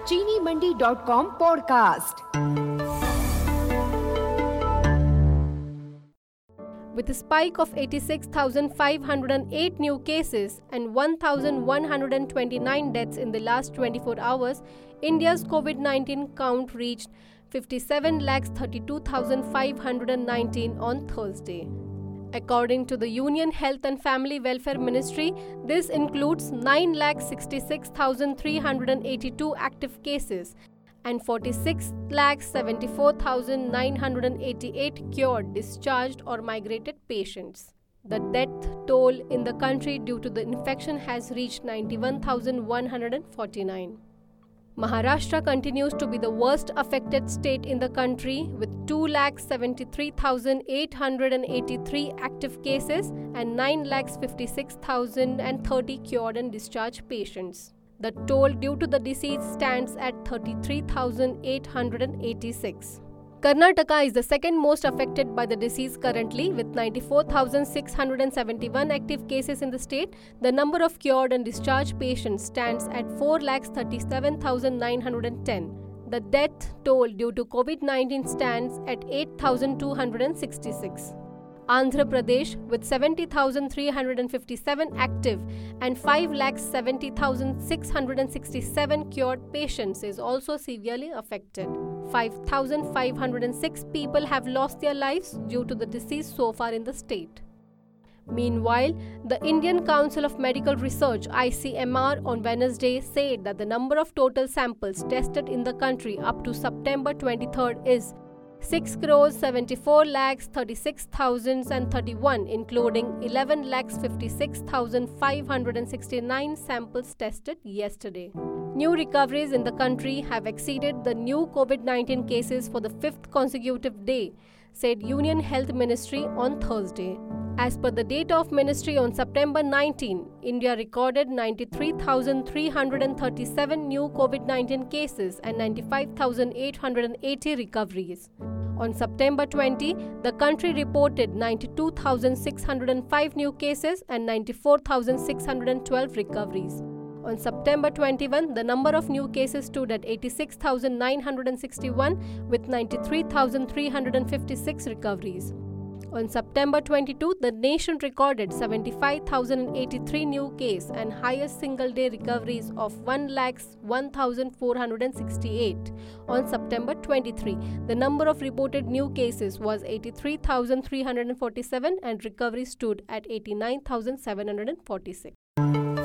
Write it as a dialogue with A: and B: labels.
A: चीनीमंडी.com podcast.
B: With a spike of 86,508 new cases and 1,129 deaths in the last 24 hours, India's COVID-19 count reached 57,32,519 on Thursday. According to the Union Health and Family Welfare Ministry, this includes 9,66,382 active cases and 46,74,988 cured, discharged or migrated patients. The death toll in the country due to the infection has reached 91,149. Maharashtra continues to be the worst affected state in the country with 2,73,883 active cases and 9,56,030 cured and discharged patients. The toll due to the disease stands at 33,886. Karnataka is the second most affected by the disease currently, with 94,671 active cases in the state. The number of cured and discharged patients stands at 4,37,910. The death toll due to COVID-19 stands at 8,266. Andhra Pradesh, with 70,357 active and 5,70,667 cured patients, is also severely affected. 5,506 people have lost their lives due to the disease so far in the state. Meanwhile, the Indian Council of Medical Research (ICMR) on Wednesday said that the number of total samples tested in the country up to September 23rd is 6,74,36,031, including 11,56,569 samples tested yesterday. New recoveries in the country have exceeded the new COVID-19 cases for the fifth consecutive day, said Union Health Ministry on Thursday. As per the data of Ministry on September 19, India recorded 93,337 new COVID-19 cases and 95,880 recoveries. On September 20, the country reported 92,605 new cases and 94,612 recoveries. On September 21, the number of new cases stood at 86,961 with 93,356 recoveries. On September 22, the nation recorded 75,083 new cases and highest single-day recoveries of 1,01,468. On September 23, the number of reported new cases was 83,347 and recovery stood at 89,746.